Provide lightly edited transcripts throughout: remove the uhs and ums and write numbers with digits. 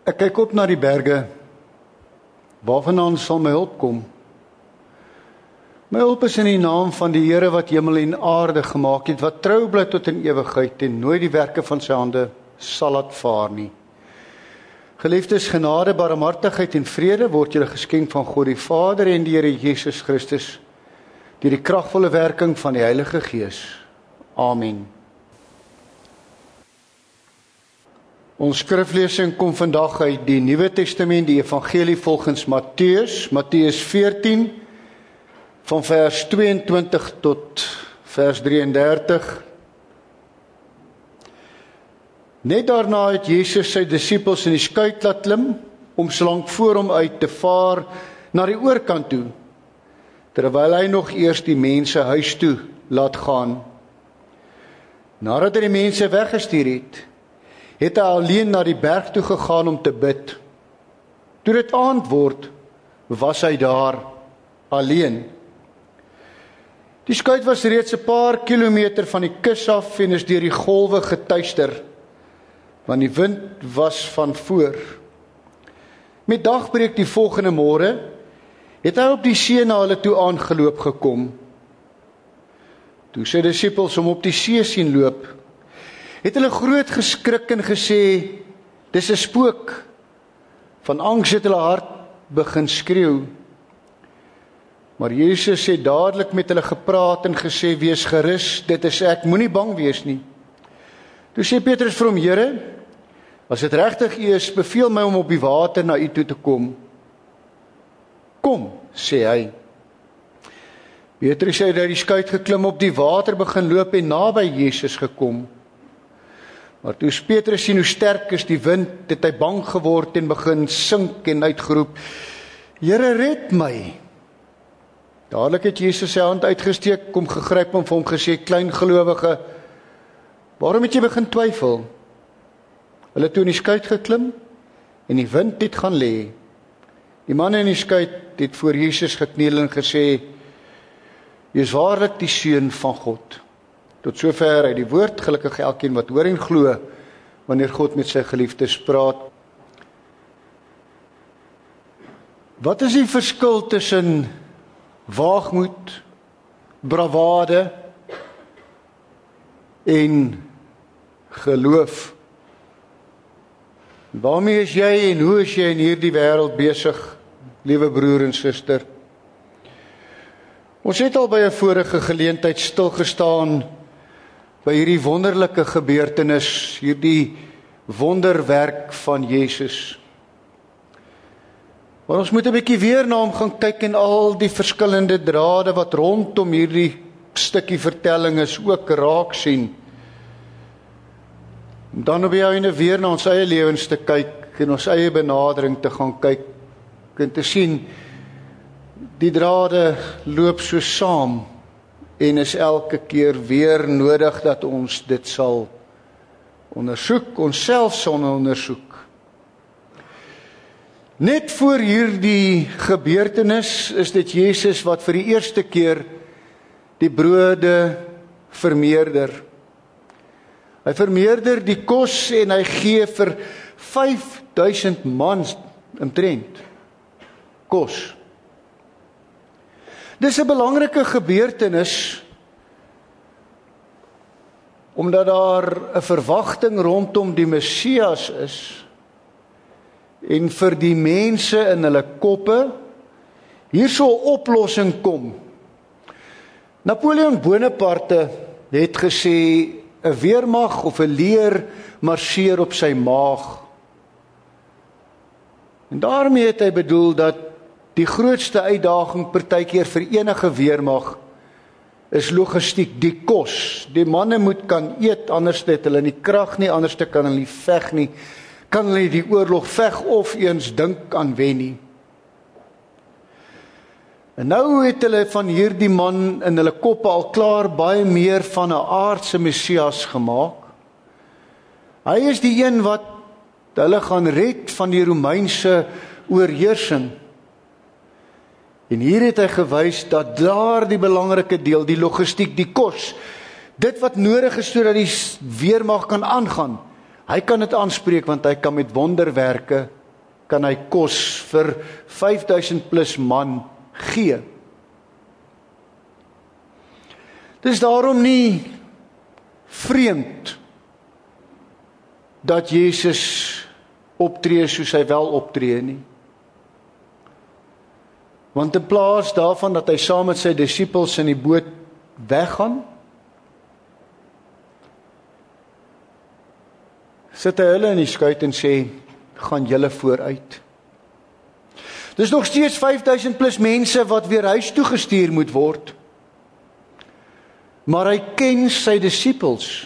Ek kyk op na die berge, waarvandaan sal my hulp kom? My hulp is in die naam van die Here wat hemel en aarde gemaak het, wat trou bly tot in ewigheid en nooit die werke van sy hande sal laat vaar nie. Geliefdes, genade, barmhartigheid en vrede word julle geskenk van God die Vader en die Here Jesus Christus, deur die kragvolle werking van die Heilige Gees. Amen. Ons skriflesing kom vandag uit die Nuwe Testament, die Evangelie volgens Matteus, Matteus 14, van vers 22 tot vers 33. Net daarna het Jesus sy disippels in die skuit laat klim, om solank voor hom uit te vaar na die oorkant toe, terwyl hy nog eers die mense huis toe laat gaan. Nadat hy die mense weggestuur het hy alleen na die berg toe gegaan om te bid. Toe dit aand word, was hy daar alleen. Die skuit was reeds 'n paar kilometer van die kus af en is deur die golwe getuister, want die wind was van voor. Met dagbreek die volgende môre het hy op die see na hulle toe aangeloop gekom. Toe sy disippels hom op die see sien loop, het hulle groot geskrik en gesê, dis 'n spook. Van angs het hulle hart begin skreeu. Maar Jesus het dadelik met hulle gepraat en gesê, wees gerus, dit is ek, moenie bang wees nie. Toe sê Petrus vir hom, Here, as dit regtig U is, beveel my om op die water na U toe te kom. Kom, sê hy. Petrus het uit die skuit geklim, op die water begin loop en naby Jesus gekom. Maar toe Petrus sien hoe sterk is die wind, het hy bang geword en begin sink en uitgeroep, Here, red my. Dadelik het Jesus sy hand uitgesteek, kom gegryp hom vir hom gesê, klein gelowige, waarom het jy begin twyfel? Hulle het toe in die skuit geklim en die wind het gaan lê. Die man in die skuit het voor Jesus gekniel en gesê, jy is waarlik die Seun van God. Tot sover uit die woord, gelukkig elkeen wat hoor en glo, wanneer God met sy geliefdes praat. Wat is die verskil tussen waagmoed, bravade en geloof? Waarmee is jy en hoe is jy in hierdie wêreld besig, liewe broer en suster? Ons het al by 'n vorige geleentheid stilgestaan by hierdie wonderlike gebeurtenis, hierdie wonderwerk van Jesus. Maar ons moet 'n bietjie weer na hom gaan kyk en al die verskillende drade wat rondom hierdie stukkie vertelling is ook raak sien. Om dan op die einde weer na ons eie lewens te kyk en ons eie benadering te gaan kyk en te sien, die drade loop so saam en is elke keer weer nodig dat ons dit sal ondersoek, onsself sal ondersoek. Net voor hierdie gebeurtenis is dit Jesus wat vir die eerste keer die brode vermeerder. Hy vermeerder die kos en hy gee vir 5000 mans omtrent kos. Dis 'n belangrike gebeurtenis omdat daar 'n verwagting rondom die Messias is en vir die mense in hulle koppe hier sou 'n oplossing kom. Napoleon Bonaparte het gesê 'n weermag of 'n leer marseer op sy maag. En daarmee het hy bedoel dat die grootste uitdaging partykeer vir enige weermag is logistiek, die kos. Die manne moet kan eet, anders het hulle nie krag nie, anders kan hulle nie veg nie, kan hulle die oorlog veg of eens dink aan wen nie. En nou het hulle van hierdie man in hulle koppe al klaar baie meer van 'n aardse Messias gemaak. Hy is die een wat hulle gaan red van die Romeinse oorheersing. En hier het hy gewys dat daar die belangrike deel, die logistiek, die kos, dit wat nodig is sodat die weermag kan aangaan, Hy kan dit aanspreek want hy kan met wonderwerke kan hy kos vir 5000 plus man gee. Dis daarom nie vreemd dat Jesus optree soos hy wel optree nie. Want in plaas daarvan dat hy saam met sy disippels in die boot weggaan, sit hy hulle in die skuit en sê, gaan julle vooruit. Dis nog steeds 5000 plus mense wat weer huis toe gestuur moet word. Maar hy ken sy disippels.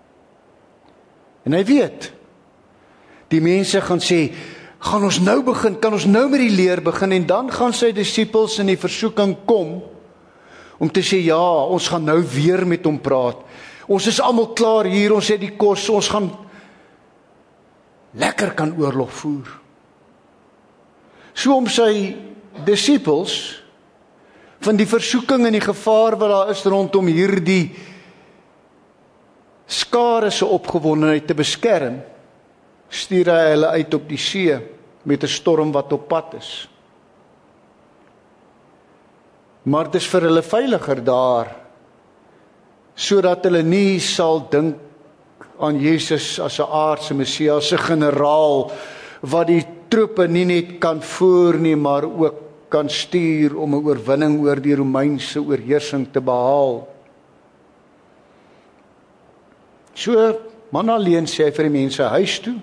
En hy weet, die mense gaan sê, gaan ons nou begin, kan ons nou met die leer begin, en dan gaan sy disippels in die versoeking kom, om te sê, ja, ons gaan nou weer met hom praat. Ons is almal klaar hier, ons het die kos, ons gaan lekker kan oorlog voer. So om sy disippels van die versoeking en die gevaar wat daar is rondom hierdie skare se opgewondenheid te beskerm, stuur hy hulle uit op die see met 'n storm wat op pad is. Maar dit is vir hulle veiliger daar, sodat hulle nie sal dink aan Jesus as 'n aardse Messias, 'n generaal wat die troepe nie net kan voer nie, maar ook kan stuur om 'n oorwinning oor die Romeinse oorheersing te behaal. So, man alleen sê hy vir die mense huis toe.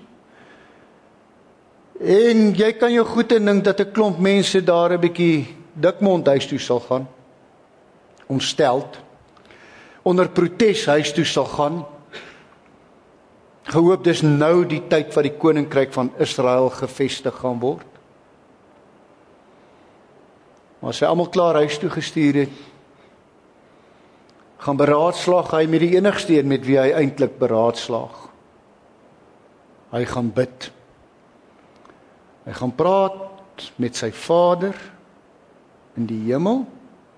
En jy kan jou goed indink dat 'n klomp mense daar 'n bietjie dikmond huis toe sal gaan, ontsteld, onder protes huis toe sal gaan, gehoop dis nou die tyd wat die koninkryk van Israel gevestig gaan word. Maar as hy almal klaar huis toe gestuur het, gaan beraadslaag hy met die enigste een met wie hy eintlik beraadslaag. Hy gaan bid. Hy gaan praat met sy Vader in die hemel,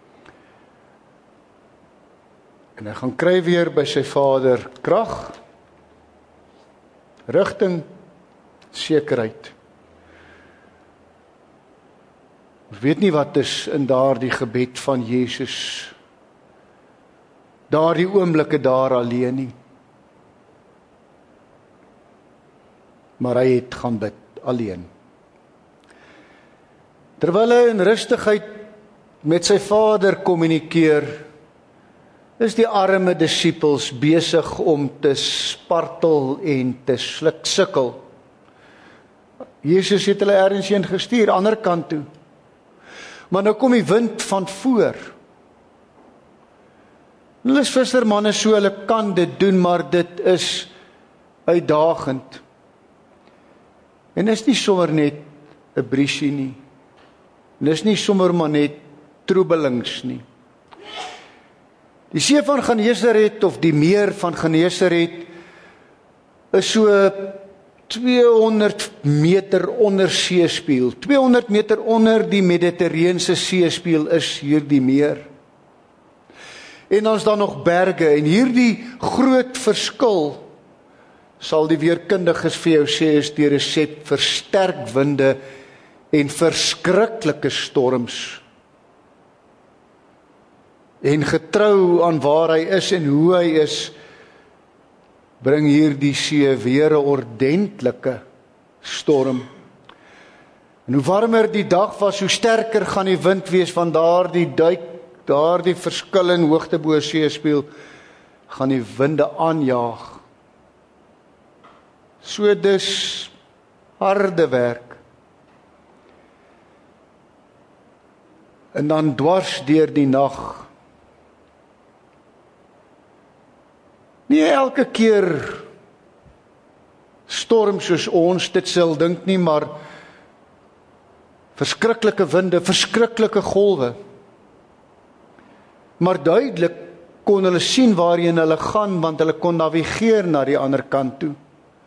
en hy gaan kry weer by sy Vader krag, rigting, sekerheid. Ons weet nie wat is in daardie gebed van Jesus, daardie oomblikke daar alleen nie. Maar hy het gaan bid alleen. Terwyl hy in rustigheid met sy Vader kommunikeer, is die arme disippels besig om te spartel en te sukkel. Jesus het hulle ergens heen gestuur, ander kant toe. Maar nou kom die wind van voor. Hulle is vissermanne, so hulle kan dit doen, maar dit is uitdagend. En is nie sommer net 'n briesie nie. En is nie sommer maar net troebelings nie. Die see van Genesaret of die meer van Genesaret is so 200 meter onder seespieël. 200 meter onder die Mediterrane seespieël is hierdie meer. En dan is daar nog berge, en hierdie groot verskil sal die weerkundiges vir jou sê is die resept vir sterk winde en verskriklike storms. En getrou aan waar hy is en hoe hy is, bring hierdie see weer 'n ordentlike storm. En hoe warmer die dag was, hoe sterker gaan die wind wees van daardie verskil in hoogte bo seespieël, gaan die winde aanjaag. So dis harde werk. En dan dwars deur die nag. Nie elke keer storm soos ons dit sal dink nie, maar verskriklike winde, verskriklike golwe. Maar duidelik kon hulle sien waarheen hulle gaan, want hulle kon navigeer na die ander kant toe.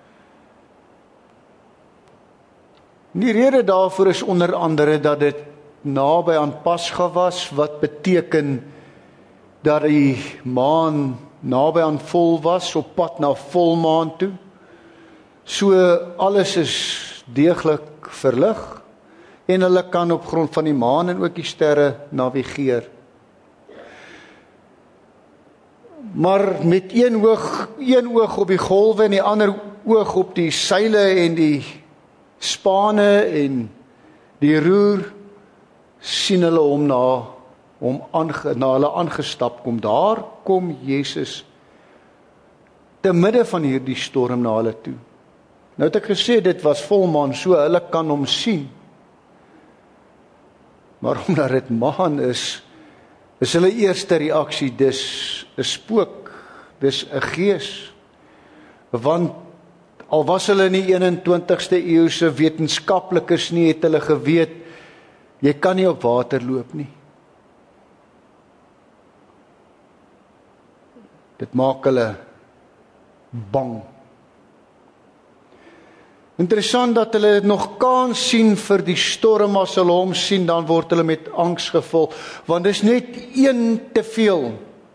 Die rede daarvoor is onder andere dat dit naby aan Pasga was, wat beteken dat die maan naby aan vol was, op pad na volmaan toe. So alles is deeglik verlig en hulle kan op grond van die maan en ook die sterre navigeer. Maar met een oog op die golwe en die ander oog op die seile en die spane en die roer, sien hulle hom na hulle aangestap kom. Daar kom Jesus te midde van hierdie storm na hulle toe. Nou het ek gesê, dit was volmaan, so hulle kan hom sien. Maar omdat dit maan is hulle eerste reaksie, dis 'n spook, dis 'n gees. Want al was hulle in die 21ste eeuse wetenskaplikes nie, het hulle geweet, jy kan nie op water loop nie. Dit maak hulle bang. Interessant dat hulle nog kans sien vir die storm. As hulle hom sien, dan word hulle met angs gevul, want dis net een te veel.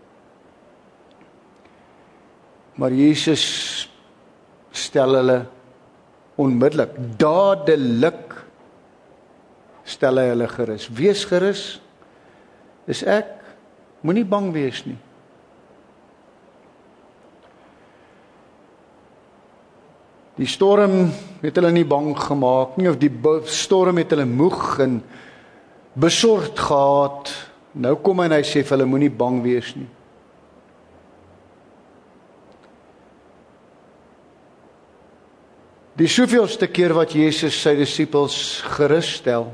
Maar Jesus stel hulle onmiddellik, dadelik stel hy hulle gerus. Wees gerus, dis ek, moenie bang wees nie. Die storm het hulle nie bang gemaak nie, of die storm het hulle moeg en besorgd gehad. Nou kom hy en hy sê vir hulle, moenie bang wees nie. Die soveelste keer wat Jesus sy disippels gerus stel.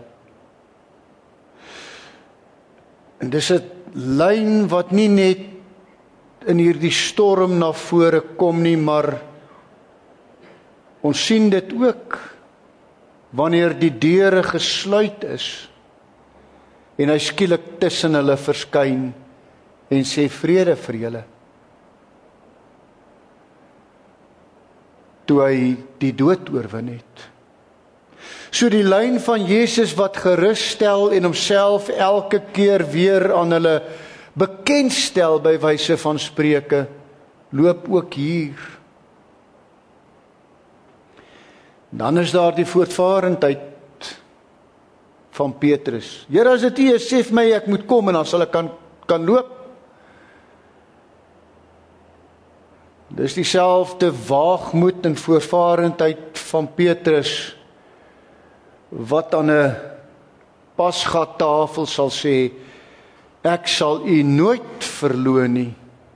En dis 'n lyn wat nie net in hierdie storm na vore kom nie, maar ons sien dit ook wanneer die deure gesluit is en hy skielik tussen hulle verskyn en sê vrede vir julle. Toe hy die dood oorwin het. So die lyn van Jesus wat gerus stel en homself elke keer weer aan hulle bekendstel by wyse van Spreuke, loop ook hier. Dan is daar die voortvarendheid van Petrus. Here, as dit U is, sê vir my ek moet kom en dan sal ek kan loop. Dis dieselfde waagmoed en voortvarendheid van Petrus wat aan 'n pasgatafel sal sê, ek sal U nooit verloon nie.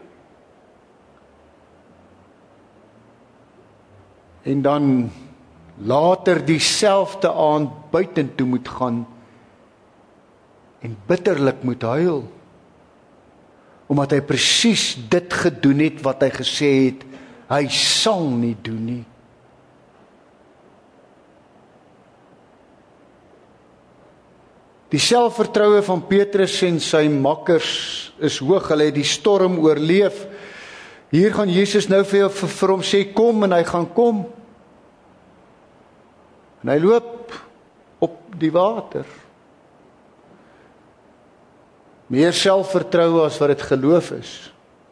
En dan later dieselfde aand buitentoe moet gaan en bitterlik moet huil, omdat hy presies dit gedoen het wat hy gesê het, hy sal nie doen nie. Die selfvertroue van Petrus en sy makkers is hoog, hulle het die storm oorleef. Hier gaan Jesus nou vir hom sê, kom, en hy gaan kom. En hy loop op die water. Meer selfvertroue as wat dit geloof is.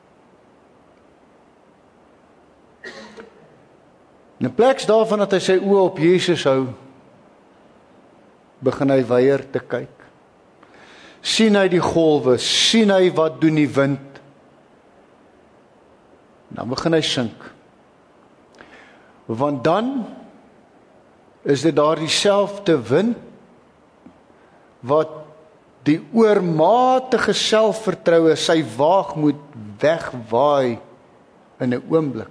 In plaas daarvan dat hy sy oë op Jesus hou, begin hy weier te kyk. Sien hy die golwe, sien hy wat doen die wind. Dan begin hy sink. Want dan is dit daar dieselfde wind wat die oormatige selfvertroue, sy waagmoed wegwaai in 'n oomblik.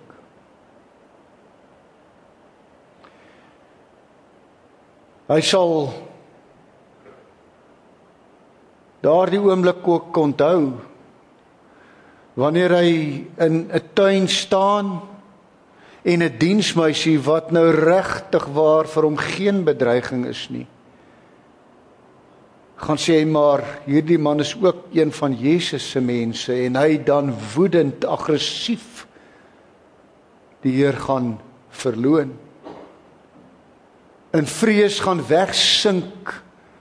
Hy sal daardie oomblik ook onthou, wanneer hy in 'n tuin staan en 'n diensmeisie wat nou regtig waar vir hom geen bedreiging is nie, gaan sê hy, maar hierdie man is ook een van Jesus se mense, en hy dan woedend, aggressief die Heer gaan verloon. In vrees gaan wegsink,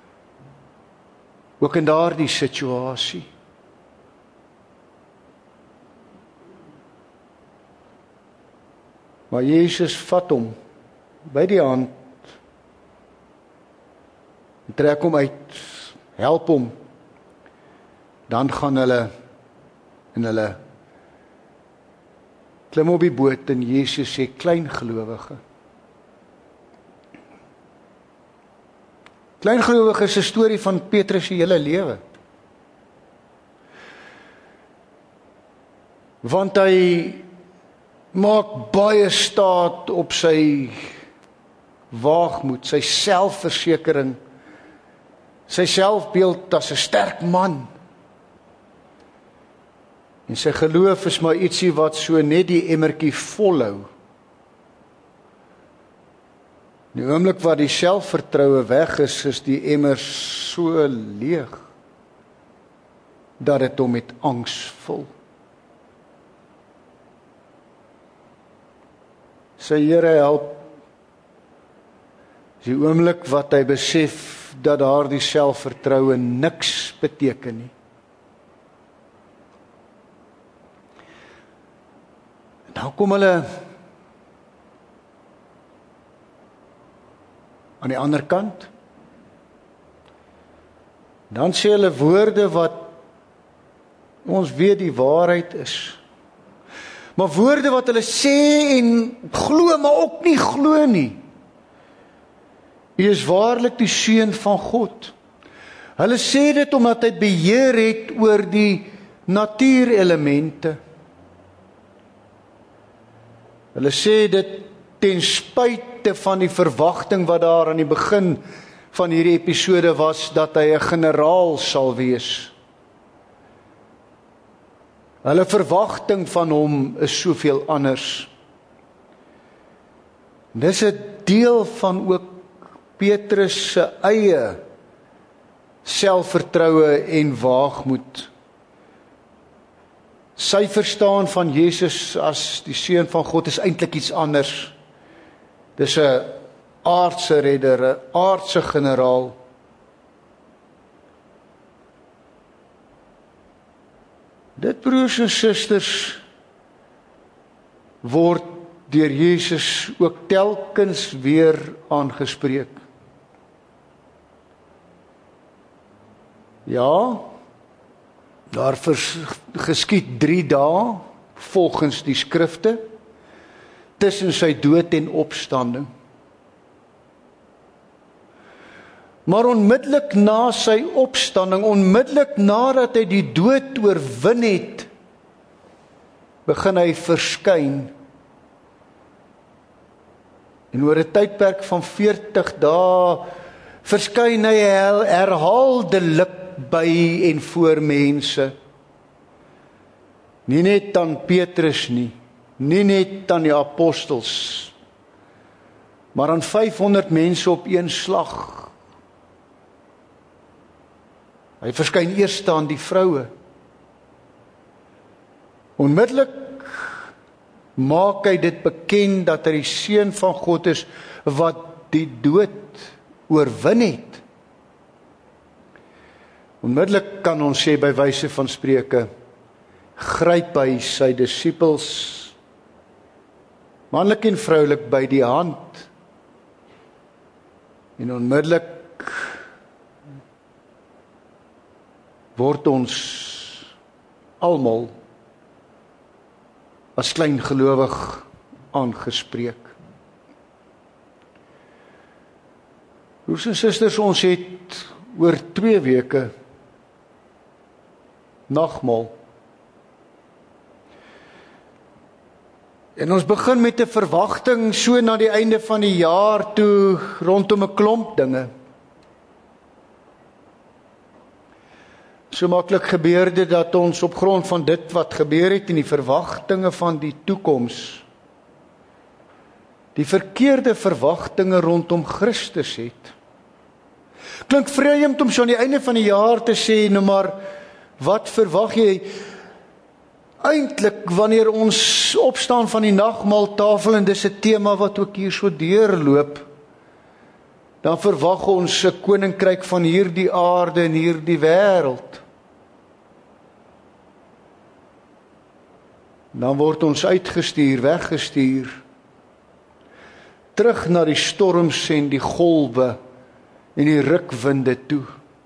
ook in daardie situasie. Maar Jesus vat hom by die hand, trek hom uit, help hom, dan gaan hulle klim op die boot en Jesus sê, kleingelowige. Kleingelowige is 'n storie van Petrus se hele lewe. Want hy maak baie staat op sy waagmoed, sy selfversekering, sy selfbeeld as 'n sterk man. En sy geloof is maar ietsie wat so net die emmertjie volhou. Die oomblik wat die selfvertroue weg is die emmer so leeg, dat dit hom met angs vul. Sy Here help, die oomblik wat hy besef, dat daardie selfvertroue niks beteken nie. Dan kom hulle aan die ander kant. Dan sê hulle woorde wat ons weet die waarheid is. Maar woorde wat hulle sê en glo, maar ook nie glo nie. U is waarlik die seun van God. Hulle sê dit omdat hy beheer het oor die natuurelemente. Hulle sê dit ten spyte van die verwagting wat daar aan die begin van hierdie episode was, dat hy 'n generaal sal wees. Hulle verwagting van hom is soveel anders. Dis 'n deel van ook Petrus se eie selfvertroue en waagmoed. Sy verstaan van Jesus as die seun van God is eintlik iets anders. Dis 'n aardse redder, 'n aardse generaal. Dit, broers en susters, word deur Jesus ook telkens weer aangespreek. Ja, daar geskied 3 dae volgens die skrifte tussen sy dood en opstanding. Maar onmiddellik na sy opstanding, onmiddellik nadat hy die dood oorwin het, begin hy verskyn. En oor 'n tydperk van 40 dae verskyn hy herhaaldelik by en voor mense. Nie net aan Petrus nie net aan die apostels, maar aan 500 mense op een slag. Hy verskyn eers aan die vroue. Onmiddellik maak hy dit bekend dat hy die seun van God is wat die dood oorwin het. Onmiddellik kan ons sê by wyse van spreuke, gryp hy sy disippels, manlik en vroulik, by die hand. En onmiddellik word ons almal as kleingelowig aangespreek. Broers en susters, ons het oor 2 weke nagmaal. En ons begin met 'n verwagting so na die einde van die jaar toe rondom 'n klomp dinge. So maklik gebeur dit dat ons op grond van dit wat gebeur het en die verwagtinge van die toekoms, die verkeerde verwagtinge rondom Christus het. Klink vreemd om so aan die einde van die jaar te sê, nou maar, wat verwag jy? Eintlik, wanneer ons opstaan van die nagmaaltafel, en dis 'n tema wat ook hier so deurloop, dan verwag ons 'n koninkryk van hierdie aarde en hierdie wêreld. Dan word ons uitgestuur, weggestuur. terug na die storms en die golwe en die rukwinde toe,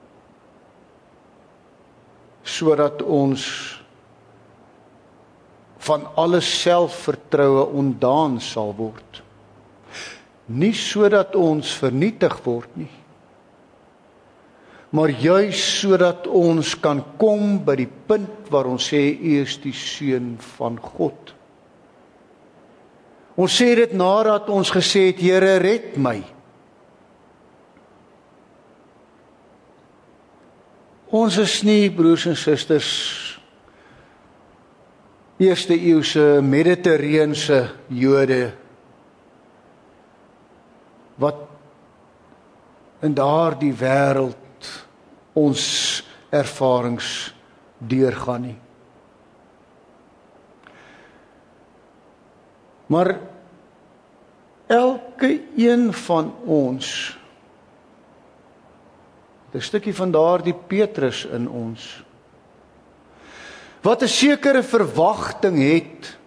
sodat ons van alle selfvertroue ontdaan sal word. Nie sodat ons vernietig word nie, maar juis sodat ons kan kom by die punt waar ons sê, U is die Seun van God. Ons sê dit nadat ons gesê het, Here, red my. Ons is nie, broers en susters, eerste eeuse Mediterrane Jode, wat in daardie wêreld ons ervarings deurgaan nie. Maar elke een van ons, 'n stukkie van daardie Petrus in ons, wat 'n sekere verwagting het,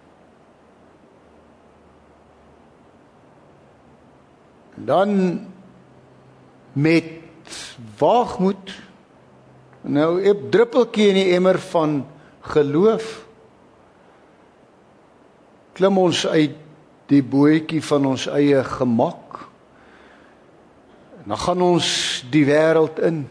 dan met waagmoed, nou 'n druppeltjie in die emmer van geloof, klim ons uit die bootjie van ons eie gemak, en dan gaan ons die wêreld in.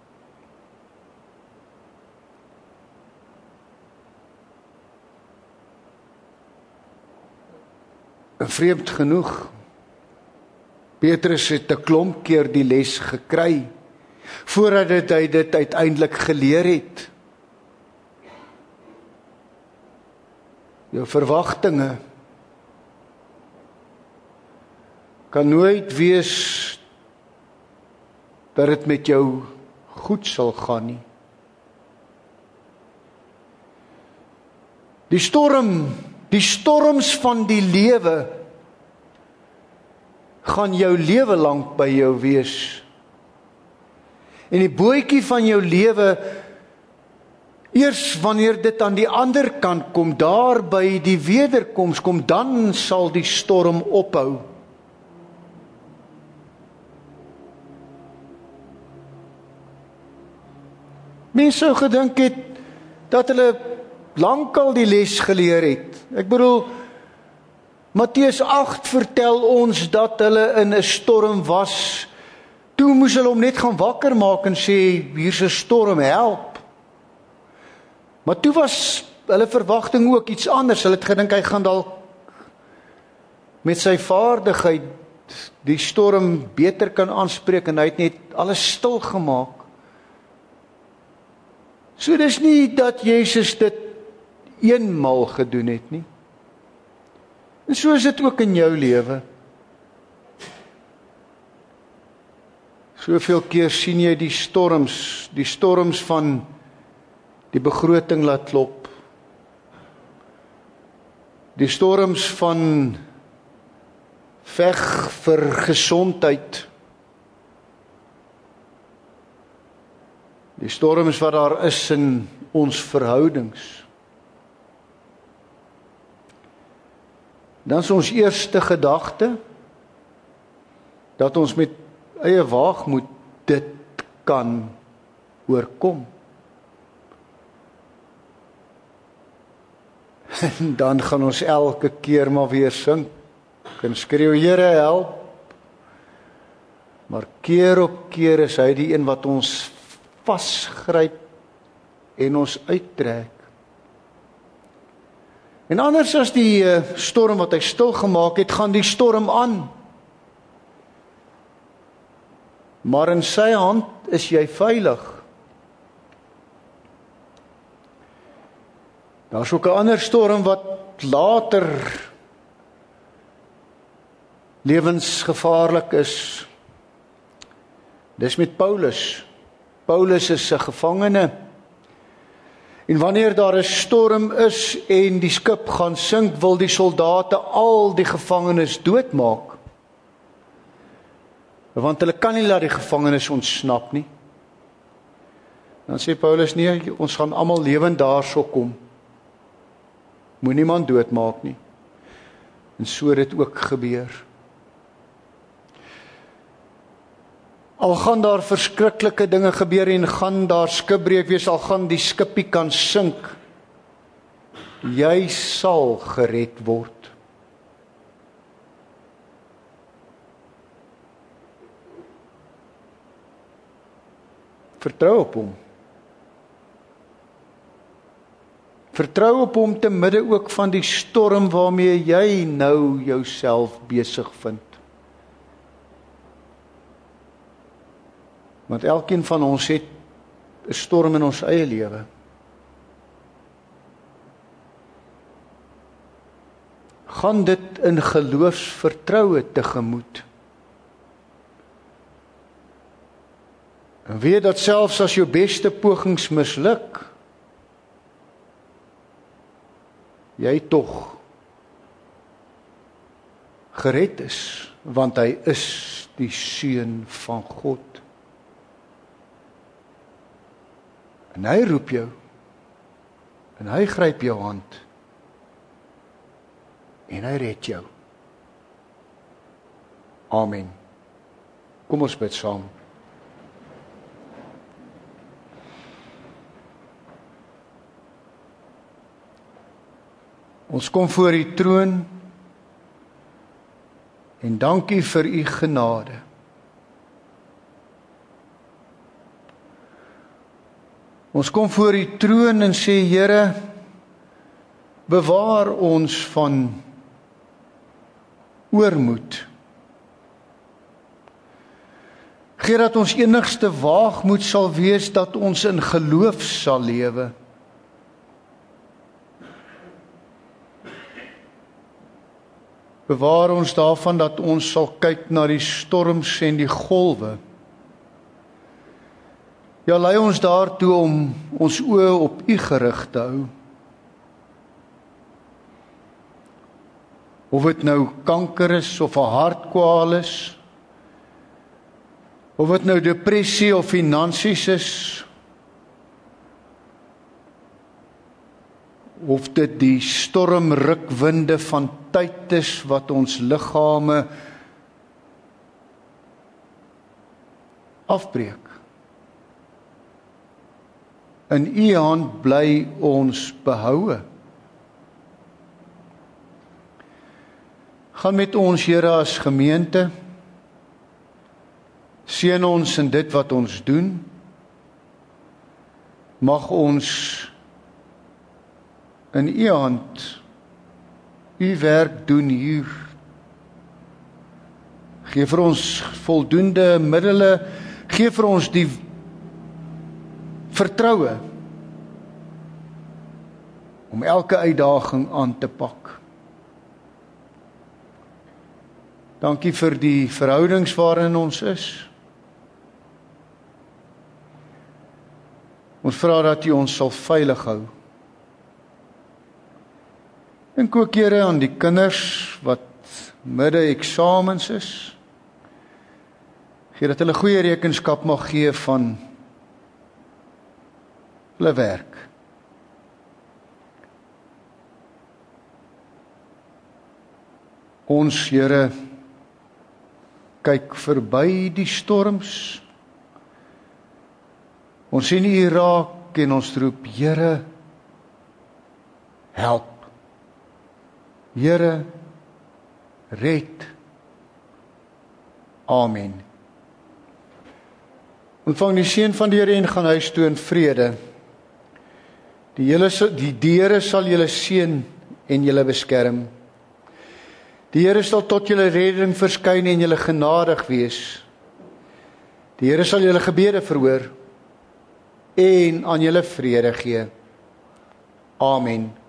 En vreemd genoeg, Petrus het 'n klomp keer die les gekry, voordat hy dit uiteindelik geleer het. Jou verwagtinge kan nooit wees dat dit met jou goed sal gaan nie. Die storms van die lewe gaan jou lewe lank by jou wees. En die bootjie van jou lewe, eers wanneer dit aan die ander kant kom, daar by die wederkoms kom, dan sal die storm ophou. Mense sou gedink het dat hulle lankal die les geleer het. Ek bedoel, Matteus 8 vertel ons dat hulle in 'n storm was. Toe moes hulle hom net gaan wakker maak en sê, hier's 'n storm, help. Maar toe was hulle verwagting ook iets anders. Hulle het gedink hy gaan dalk met sy vaardigheid die storm beter kan aanspreek, en hy het net alles stil gemaak. So dis nie dat Jesus dit eenmal gedoen het nie. En so is dit ook in jou lewe. Soveel keer sien jy die storms van die begroting laat klop. Die storms van veg vir gesondheid. Die storms wat daar is in ons verhoudings. Dan is ons eerste gedagte dat ons met eie waagmoed dit kan oorkom. En dan gaan ons elke keer maar weer sink en skreeu, Here, help. Maar keer op keer is hy die een wat ons vasgryp en ons uittrek. En anders as die storm wat hy stilgemaak het, gaan die storm aan. Maar in sy hand is jy veilig. Daar is ook 'n ander storm wat later lewensgevaarlik is. Dis met Paulus. Paulus is 'n gevangene. En wanneer daar 'n storm is en die skip gaan sink, wil die soldate al die gevangenes doodmaak. Want hulle kan nie laat die gevangenes ontsnap nie. Dan sê Paulus, nee, ons gaan almal lewend daarso kom. Moet niemand doodmaak nie. En so het dit ook gebeur. Al gaan daar verskriklike dinge gebeur en gaan daar skipbreek wees, al gaan die skipie kan sink, jy sal gered word. Vertrou op hom. Vertrou op hom te midde ook van die storm waarmee jy nou jouself besig vind. Want elkeen van ons het 'n storm in ons eie lewe. Gaan dit in geloofsvertroue tegemoet. En weet dat selfs as jou beste pogings misluk, jy tog gered is, want hy is die Seun van God. En hy roep jou, en hy gryp jou hand, en hy red jou. Amen. Kom ons bid saam. Ons kom voor u troon en dankie vir u genade. Ons kom voor u troon en sê, Here, bewaar ons van oormoed. Gee dat ons enigste waagmoed sal wees dat ons in geloof sal lewe. Bewaar ons daarvan dat ons sal kyk na die storms en die golwe. Ja, lei ons daartoe om ons oë op u gerig te hou. Of dit nou kanker is, of 'n hartkwal is, of dit nou depressie of finansies is, of dit die stormrukwinde van tyd is wat ons liggame afbreek. In u hand bly ons behoue. Gaan met ons, Here, as gemeente. Seën ons in dit wat ons doen. Mag ons in u hand u werk doen hier. Gee vir ons voldoende middele, gee vir ons die vertroue om elke uitdaging aan te pak. Dankie vir die verhoudings waarin ons is. Ons vra dat u ons sal veilig hou. Dink ook, Here, aan die kinders wat midde eksamens is. Gee dat hulle goeie rekenskap mag gee van hulle werk. Ons, Here, kyk verby die storms. Ons sien u raak en ons roep, Here, help. Here, red. Amen. Ontvang die seën van die Here en gaan huis toe in vrede. Die Here sal julle seën en julle beskerm. Die Here sal tot julle redding verskyn en julle genadig wees. Die Here sal julle gebede verhoor en aan julle vrede gee. Amen.